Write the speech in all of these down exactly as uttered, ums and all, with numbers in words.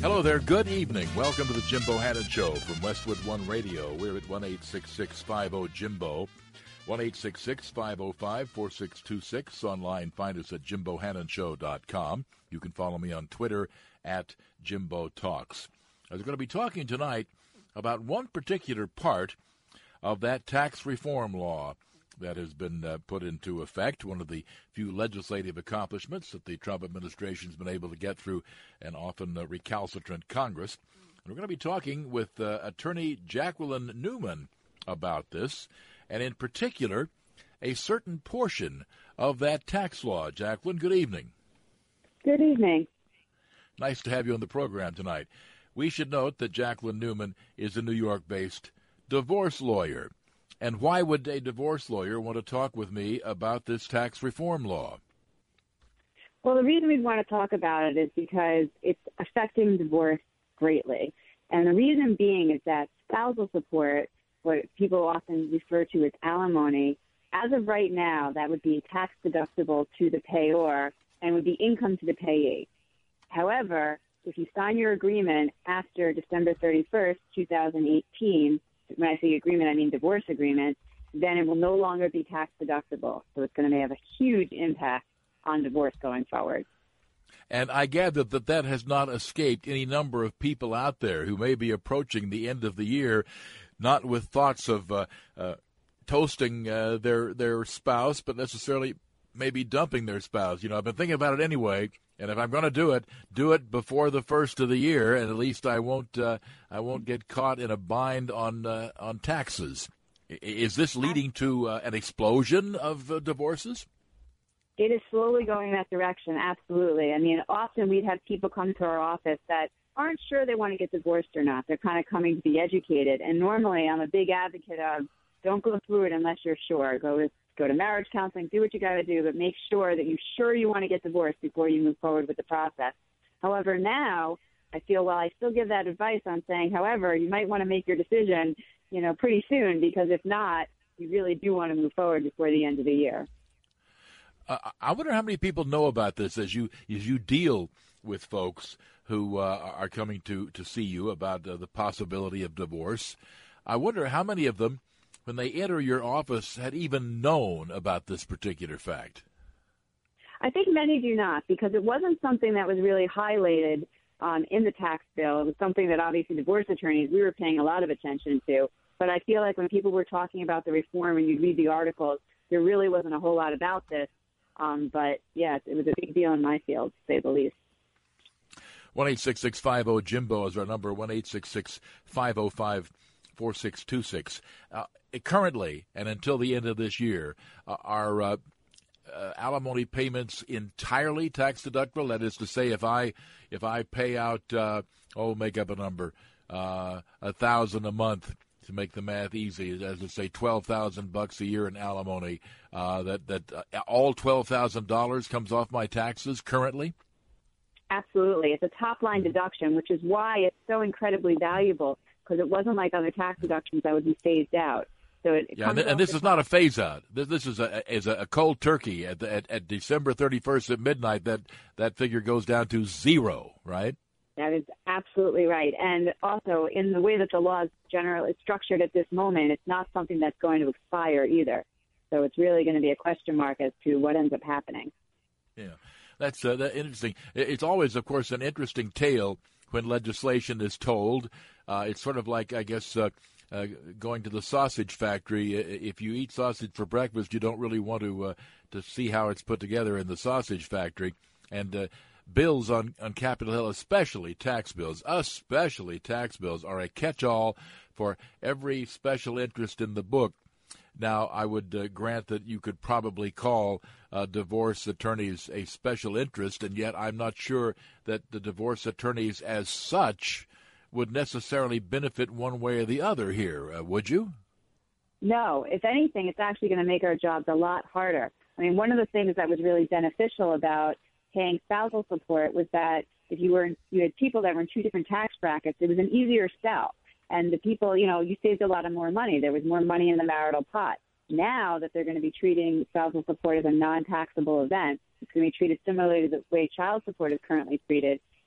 Hello there. Good evening. Welcome to the Jim Bohannon Show from Westwood One Radio. We're at one eight six six five zero Jimbo, one eight six six five zero five four six two six. Online, find us at jim bohannon show dot com. You can follow me on Twitter at Jimbo Talks. I was going to be talking tonight about one particular part of that tax reform law that has been uh, put into effect, one of the few legislative accomplishments that the Trump administration has been able to get through an often uh, recalcitrant Congress. And we're going to be talking with uh, Attorney Jacqueline Newman about this, and in particular, a certain portion of that tax law. Jacqueline, good evening. Good evening. Nice to have you on the program tonight. We should note that Jacqueline Newman is a New York-based divorce lawyer. And why would a divorce lawyer want to talk with me about this tax reform law? Well, the reason we'd want to talk about it is because it's affecting divorce greatly. And the reason being is that spousal support, what people often refer to as alimony, as of right now, that would be tax deductible to the payor and would be income to the payee. However, if you sign your agreement after December thirty-first, twenty eighteen, when I say agreement, I mean divorce agreement, then it will no longer be tax deductible. So it's going to have a huge impact on divorce going forward. And I gather that that has not escaped any number of people out there who may be approaching the end of the year, not with thoughts of uh, uh, toasting uh, their their spouse, but necessarily maybe dumping their spouse. You know, I've been thinking about it anyway, and if I'm going to do it, do it before the first of the year, and at least I won't uh, I won't get caught in a bind on uh, on taxes. Is this leading to uh, an explosion of uh, divorces? It is slowly going in that direction, absolutely. I mean, often we'd have people come to our office that aren't sure they want to get divorced or not. They're kind of coming to be educated, and normally I'm a big advocate of don't go through it unless you're sure. Go to Go to marriage counseling, do what you got to do, but make sure that you're sure you want to get divorced before you move forward with the process. However, now I feel, well, I still give that advice on saying, however, you might want to make your decision, you know, pretty soon, because if not, you really do want to move forward before the end of the year. Uh, I wonder how many people know about this as you as you deal with folks who uh, are coming to, to see you about uh, the possibility of divorce. I wonder how many of them, when they enter your office, had even known about this particular fact? I think many do not, because it wasn't something that was really highlighted um, in the tax bill. It was something that obviously divorce attorneys, we were paying a lot of attention to. But I feel like when people were talking about the reform and you'd read the articles, there really wasn't a whole lot about this. Um, but, yeah, it was a big deal in my field, to say the least. one eight six six five zero Jimbo is our number, one eight six six five zero five four six two six. Uh, currently, and until the end of this year, uh, are uh, uh, alimony payments entirely tax deductible? That is to say, if I if I pay out, uh, oh, make up a number, uh, a thousand a month to make the math easy, as to say, twelve thousand bucks a year in alimony, uh, that that uh, all twelve thousand dollars comes off my taxes currently. Absolutely, it's a top line deduction, which is why it's so incredibly valuable. Because it wasn't like other tax deductions that would be phased out. So it, it yeah, and, and this is not a phase out. This, this is a is a cold turkey at, the, at at December thirty-first at midnight. That that figure goes down to zero, right? That is absolutely right. And also, in the way that the law is generally structured at this moment, it's not something that's going to expire either. So it's really going to be a question mark as to what ends up happening. Yeah, that's uh, that interesting. It's always, of course, an interesting tale when legislation is told. Uh, it's sort of like, I guess, uh, uh, going to the sausage factory. If you eat sausage for breakfast, you don't really want to uh, to see how it's put together in the sausage factory. And uh, bills on, on Capitol Hill, especially tax bills, especially tax bills, are a catch-all for every special interest in the book. Now, I would uh, grant that you could probably call uh, divorce attorneys a special interest, and yet I'm not sure that the divorce attorneys as such would necessarily benefit one way or the other here, uh, would you? No. If anything, it's actually going to make our jobs a lot harder. I mean, one of the things that was really beneficial about paying spousal support was that if you were in, you had people that were in two different tax brackets, it was an easier sell. And the people, you know, you saved a lot of more money. There was more money in the marital pot. Now that they're going to be treating spousal support as a non-taxable event, it's going to be treated similarly to the way child support is currently treated.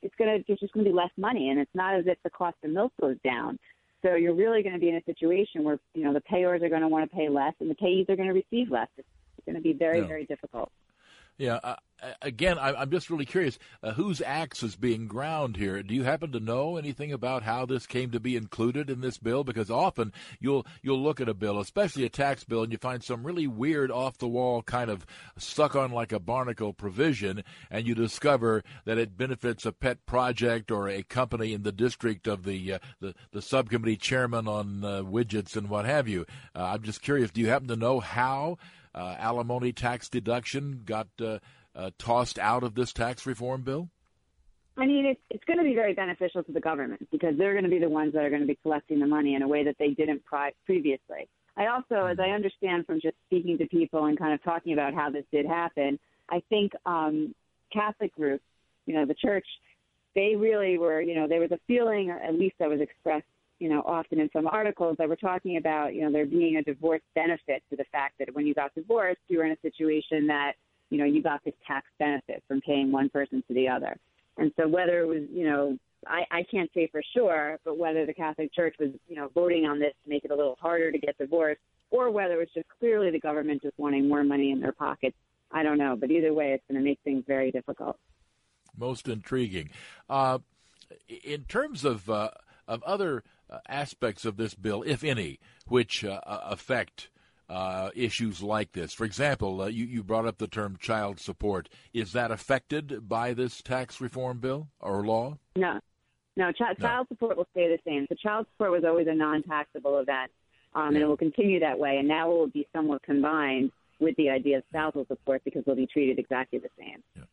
it's going to, there's just going to be less money, and it's not as if the cost of milk goes down. So you're really going to be in a situation where, you know, the payors are going to want to pay less and the payees are going to receive less. It's going to be very, yeah. very difficult. Yeah. Uh, again, I, I'm just really curious, uh, whose axe is being ground here? Do you happen to know anything about how this came to be included in this bill? Because often you'll you'll look at a bill, especially a tax bill, and you find some really weird, off-the-wall kind of stuck on like a barnacle provision, and you discover that it benefits a pet project or a company in the district of the uh, the, the subcommittee chairman on uh, widgets and what have you. Uh, I'm just curious, do you happen to know how Uh, alimony tax deduction got uh, uh, tossed out of this tax reform bill? I mean, it's, it's going to be very beneficial to the government because they're going to be the ones that are going to be collecting the money in a way that they didn't pri- previously. I also, as I understand from just speaking to people and kind of talking about how this did happen, I think um, Catholic groups, you know, the church, they really were, you know, there was a feeling, or at least that was expressed, you know, often in some articles that were talking about, you know, there being a divorce benefit to the fact that when you got divorced, you were in a situation that, you know, you got this tax benefit from paying one person to the other. And so whether it was, you know, I, I can't say for sure, but whether the Catholic Church was, you know, voting on this to make it a little harder to get divorced, or whether it was just clearly the government just wanting more money in their pockets, I don't know. But either way, it's going to make things very difficult. Most intriguing. Uh, in terms of uh, of other uh, aspects of this bill, if any, which uh, affect uh, issues like this. For example, uh, you, you brought up the term child support. Is that affected by this tax reform bill or law? No. No, ch- no. child support will stay the same. So child support was always a non-taxable event, um, and it will continue that way. And now it will be somewhat combined with the idea of spousal support because they'll be treated exactly the same. Yeah.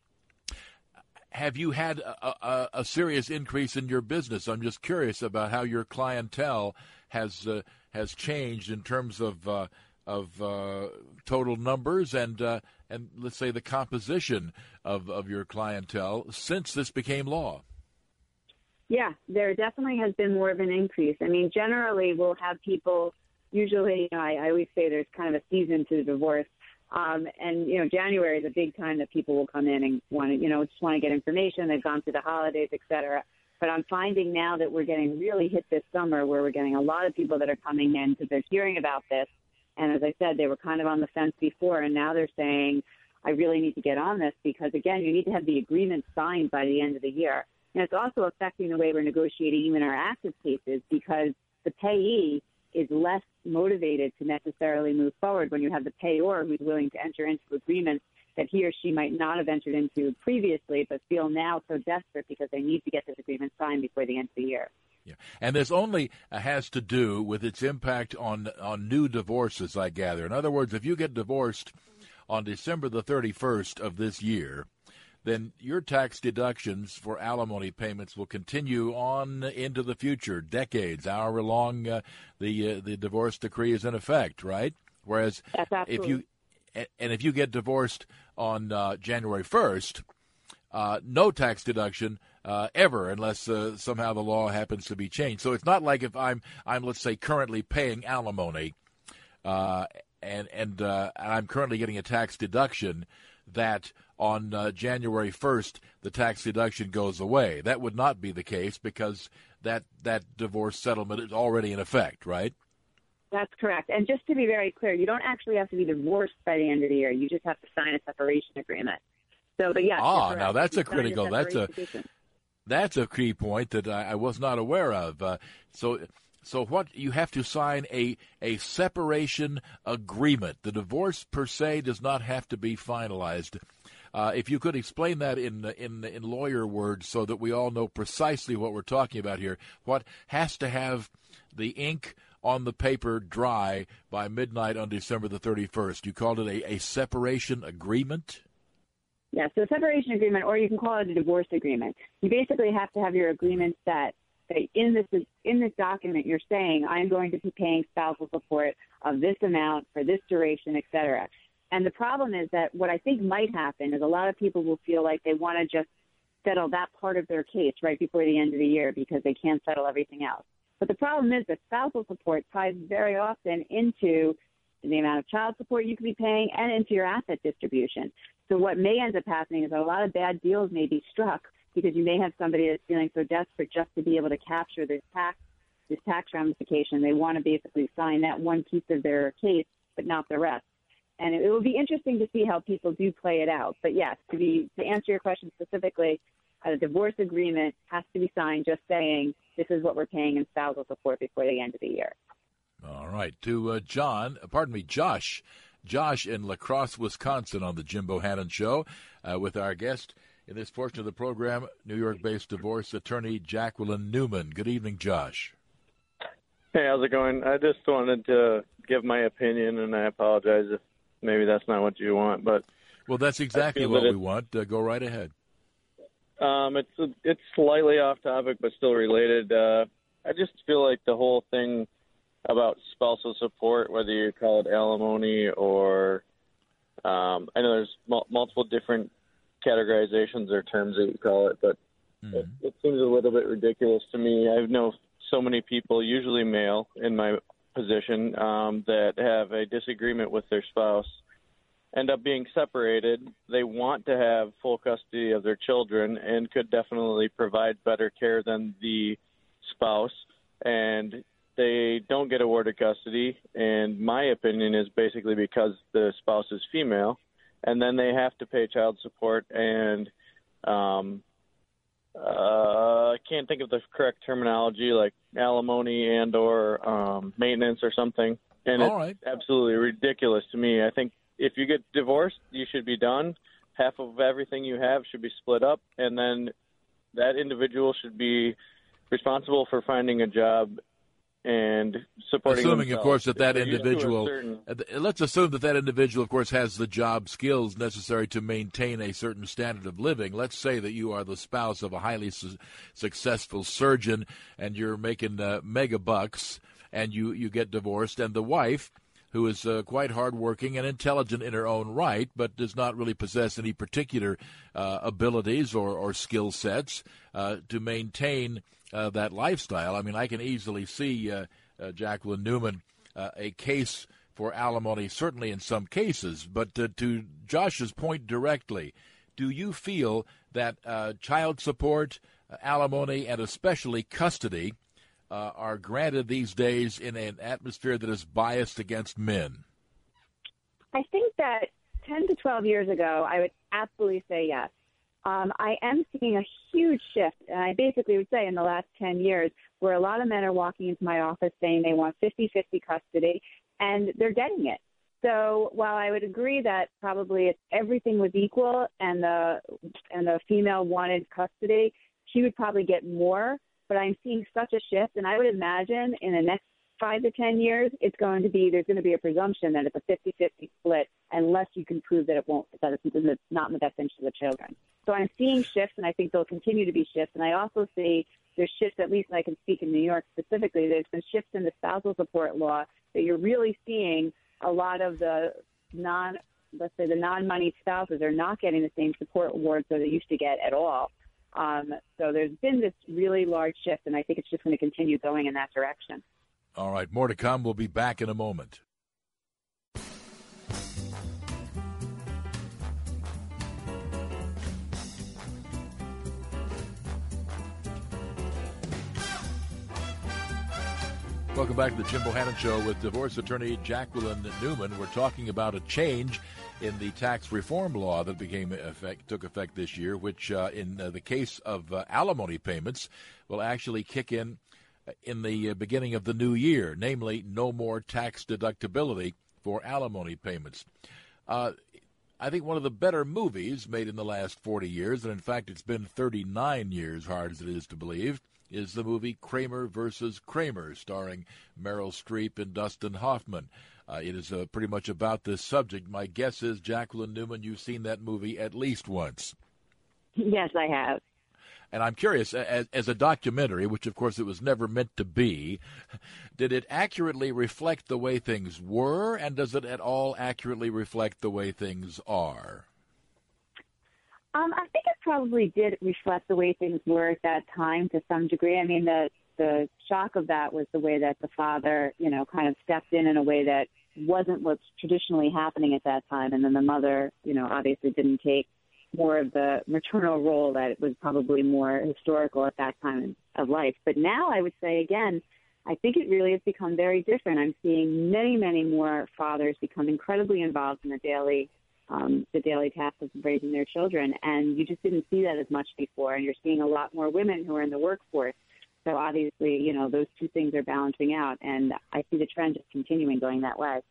Have you had a, a, a serious increase in your business? I'm just curious about how your clientele has uh, has changed in terms of uh, of uh, total numbers and uh, and let's say the composition of, of your clientele since this became law. Yeah, there definitely has been more of an increase. I mean, generally we'll have people. Usually, you know, I, I always say there's kind of a season to the divorce. Um, and, you know, January is a big time that people will come in and want to, you know, just want to get information. They've gone through the holidays, et cetera. But I'm finding now that we're getting really hit this summer where we're getting a lot of people that are coming in because they're hearing about this. And as I said, they were kind of on the fence before, and now they're saying, I really need to get on this because, again, you need to have the agreement signed by the end of the year. And it's also affecting the way we're negotiating even our active cases because the payee is less motivated to necessarily move forward when you have the payor who's willing to enter into agreements that he or she might not have entered into previously, but feel now so desperate because they need to get this agreement signed before the end of the year. Yeah, and this only uh, has to do with its impact on on new divorces, I gather. In other words, if you get divorced on December the thirty-first of this year, then your tax deductions for alimony payments will continue on into the future, decades, however long uh, the uh, the divorce decree is in effect, right? Whereas if you and if you get divorced on uh, January first, uh, no tax deduction uh, ever, unless uh, somehow the law happens to be changed. So it's not like if I'm I'm let's say currently paying alimony, uh, and and uh, I'm currently getting a tax deduction that on uh, January first, the tax deduction goes away. That would not be the case because that that divorce settlement is already in effect, right? That's correct. And just to be very clear, you don't actually have to be divorced by the end of the year. You just have to sign a separation agreement. So, but yes, ah, now that's a critical. A that's a petition. that's a key point that I, I was not aware of. Uh, so. So what you have to sign a a separation agreement. The divorce per se does not have to be finalized. Uh, if you could explain that in in in lawyer words, so that we all know precisely what we're talking about here. What has to have the ink on the paper dry by midnight on December the thirty-first? You called it a, a separation agreement? Yeah, so a separation agreement, or you can call it a divorce agreement. You basically have to have your agreement set. In this in this document, you're saying I'm going to be paying spousal support of this amount for this duration, et cetera. And the problem is that what I think might happen is a lot of people will feel like they want to just settle that part of their case right before the end of the year because they can't settle everything else. But the problem is that spousal support ties very often into the amount of child support you could be paying and into your asset distribution. So what may end up happening is that a lot of bad deals may be struck because you may have somebody that's feeling so desperate just to be able to capture this tax, this tax ramification. They want to basically sign that one piece of their case, but not the rest. And it, it will be interesting to see how people do play it out. But yes, to be to answer your question specifically, a divorce agreement has to be signed just saying this is what we're paying in spousal support before the end of the year. All right. To uh, John, pardon me, Josh. Josh in La Crosse, Wisconsin on the Jim Bohannon Show uh, with our guest in this portion of the program, New York-based divorce attorney Jacqueline Newman. Good evening, Josh. Hey, how's it going? I just wanted to give my opinion, and I apologize if maybe that's not what you want. But well, that's exactly what we want. Uh, go right ahead. Um, it's a, it's slightly off topic, but still related. Uh, I just feel like the whole thing about spousal support, whether you call it alimony or um, I know there's mul- multiple different categorizations or terms that you call it, but mm-hmm. it, it seems a little bit ridiculous to me. I know so many people, usually male in my position, um, that have a disagreement with their spouse, end up being separated. They want to have full custody of their children and could definitely provide better care than the spouse, and they don't get awarded custody, and my opinion is basically because the spouse is female, and then they have to pay child support, and um, uh, I can't think of the correct terminology, like alimony and or um, maintenance or something, and All it's right. absolutely ridiculous to me. I think if you get divorced, you should be done. Half of everything you have should be split up, and then that individual should be responsible for finding a job and supporting assuming, themselves. Of course, that that They're used to a individual, certain... let's assume that that individual, of course, has the job skills necessary to maintain a certain standard of living. Let's say that you are the spouse of a highly su- successful surgeon and you're making uh, mega bucks, and you, you get divorced, and the wife, who is uh, quite hardworking and intelligent in her own right, but does not really possess any particular uh, abilities or, or skill sets uh, to maintain uh, that lifestyle. I mean, I can easily see, uh, uh, Jacqueline Newman, uh, a case for alimony, certainly in some cases. But uh, to Josh's point directly, do you feel that uh, child support, uh, alimony, and especially custody Uh, are granted these days in an atmosphere that is biased against men? I think that ten to twelve years ago, I would absolutely say yes. Um, I am seeing a huge shift, and I basically would say in the last ten years, where a lot of men are walking into my office saying they want fifty-fifty custody, and they're getting it. So while I would agree that probably if everything was equal and the and the female wanted custody, she would probably get more. But I'm seeing such a shift, and I would imagine in the next five to ten years, it's going to be there's going to be a presumption that it's a fifty-fifty split unless you can prove that it won't, that it's not in the best interest of the children. So I'm seeing shifts, and I think there'll continue to be shifts. And I also see there's shifts, at least I can speak in New York specifically, there's been shifts in the spousal support law that you're really seeing a lot of the non, let's say the non-moneyed spouses are not getting the same support awards that they used to get at all. Um, so there's been this really large shift, and I think it's just going to continue going in that direction. All right, more to come. We'll be back in a moment. Welcome back to the Jim Bohannon Show with divorce attorney Jacqueline Newman. We're talking about a change in the tax reform law that became effect, took effect this year, which uh, in uh, the case of uh, alimony payments will actually kick in in the uh, beginning of the new year, namely no more tax deductibility for alimony payments. Uh, I think one of the better movies made in the last forty years, and in fact it's been thirty-nine years, hard as it is to believe, is the movie Kramer versus Kramer, starring Meryl Streep and Dustin Hoffman. Uh, it is uh, pretty much about this subject. My guess is, Jacqueline Newman, you've seen that movie at least once. Yes, I have. And I'm curious, as, as a documentary, which of course it was never meant to be, did it accurately reflect the way things were, and does it at all accurately reflect the way things are? Um, I think it probably did reflect the way things were at that time to some degree. I mean, the the shock of that was the way that the father, you know, kind of stepped in in a way that wasn't what's traditionally happening at that time. And then the mother, you know, obviously didn't take more of the maternal role that was probably more historical at that time of life. But now I would say, again, I think it really has become very different. I'm seeing many, many more fathers become incredibly involved in the daily um, the daily task of raising their children, and you just didn't see that as much before. And you're seeing a lot more women who are in the workforce. So obviously, you know, those two things are balancing out, and I see the trend just continuing going that way.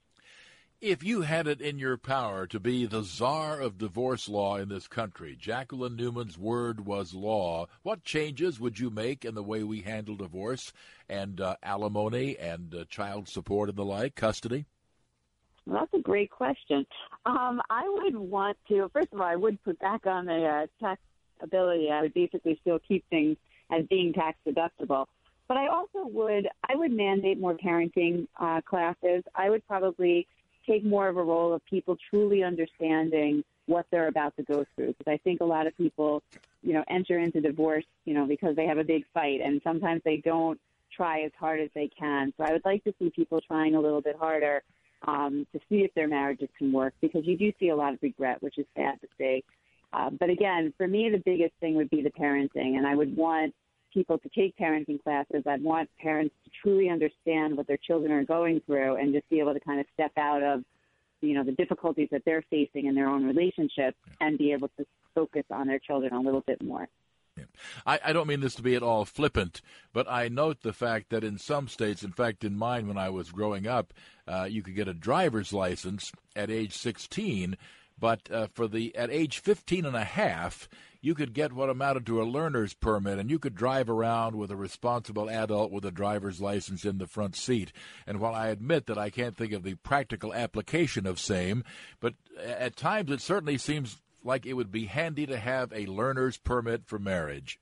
If you had it in your power to be the czar of divorce law in this country, Jacqueline Newman's word was law, what changes would you make in the way we handle divorce and uh, alimony and uh, child support and the like, custody? Well, that's a great question. Um, I would want to, first of all, I would put back on the uh, tax ability. I would basically still keep things as being tax deductible. But I also would, I would mandate more parenting uh, classes. I would probably take more of a role of people truly understanding what they're about to go through. Because I think a lot of people, you know, enter into divorce, you know, because they have a big fight, and sometimes they don't try as hard as they can. So I would like to see people trying a little bit harder um, to see if their marriages can work, because you do see a lot of regret, which is sad to see. Uh, but again, for me, the biggest thing would be the parenting, and I would want people to take parenting classes. I'd want parents to truly understand what their children are going through and just be able to kind of step out of, you know, the difficulties that they're facing in their own relationships and be able to focus on their children a little bit more. Yeah. I, I don't mean this to be at all flippant, but I note the fact that in some states, in fact, in mine when I was growing up, uh, you could get a driver's license at age sixteen, but uh, for the at age fifteen and a half, you could get what amounted to a learner's permit, and you could drive around with a responsible adult with a driver's license in the front seat. And while I admit that I can't think of the practical application of same, but at times it certainly seems like it would be handy to have a learner's permit for marriage.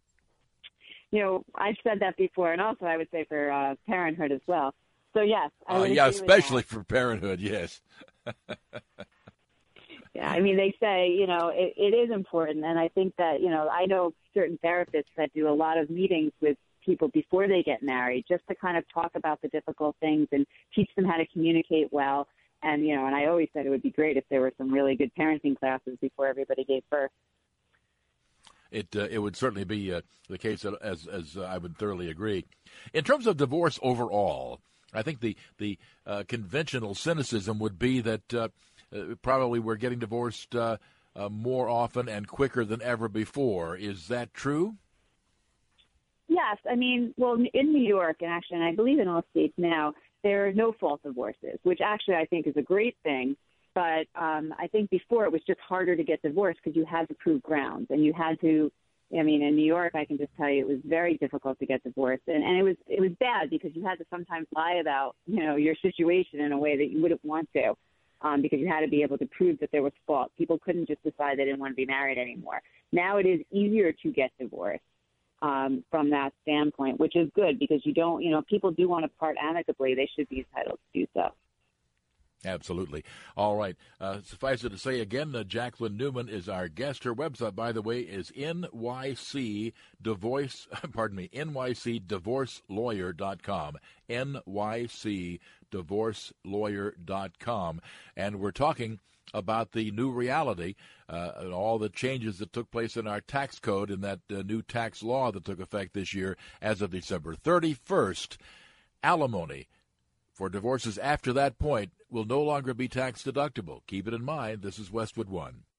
You know, I've said that before, and also I would say for uh, parenthood as well. So, yes. I uh, would yeah, agree especially with that. for parenthood, yes. Yeah, I mean, they say, you know, it, it is important. And I think that, you know, I know certain therapists that do a lot of meetings with people before they get married just to kind of talk about the difficult things and teach them how to communicate well. And, you know, and I always said it would be great if there were some really good parenting classes before everybody gave birth. It uh, it would certainly be uh, the case, as as uh, I would thoroughly agree. In terms of divorce overall, I think the, the uh, conventional cynicism would be that uh, uh, probably we're getting divorced uh, uh, more often and quicker than ever before. Is that true? Yes. I mean, well, in New York, and actually, and I believe in all states now, there are no-fault divorces, which actually I think is a great thing. But um, I think before it was just harder to get divorced because you had to prove grounds, and you had to. I mean, in New York, I can just tell you it was very difficult to get divorced, and, and it was it was bad because you had to sometimes lie about, you know, your situation in a way that you wouldn't want to, um, because you had to be able to prove that there was fault. People couldn't just decide they didn't want to be married anymore. Now it is easier to get divorced. Um, from that standpoint, which is good because you don't, you know, people do want to part amicably. They should be entitled to do so. Absolutely. All right. Uh, suffice it to say again, uh, Jacqueline Newman is our guest. Her website, by the way, is N Y C divorce, pardon me, N Y C divorce lawyer dot com. N Y C divorce lawyer dot com. And we're talking about the new reality uh, and all the changes that took place in our tax code in that uh, new tax law that took effect this year as of December thirty-first. Alimony for divorces after that point will no longer be tax deductible. Keep it in mind. This is Westwood One.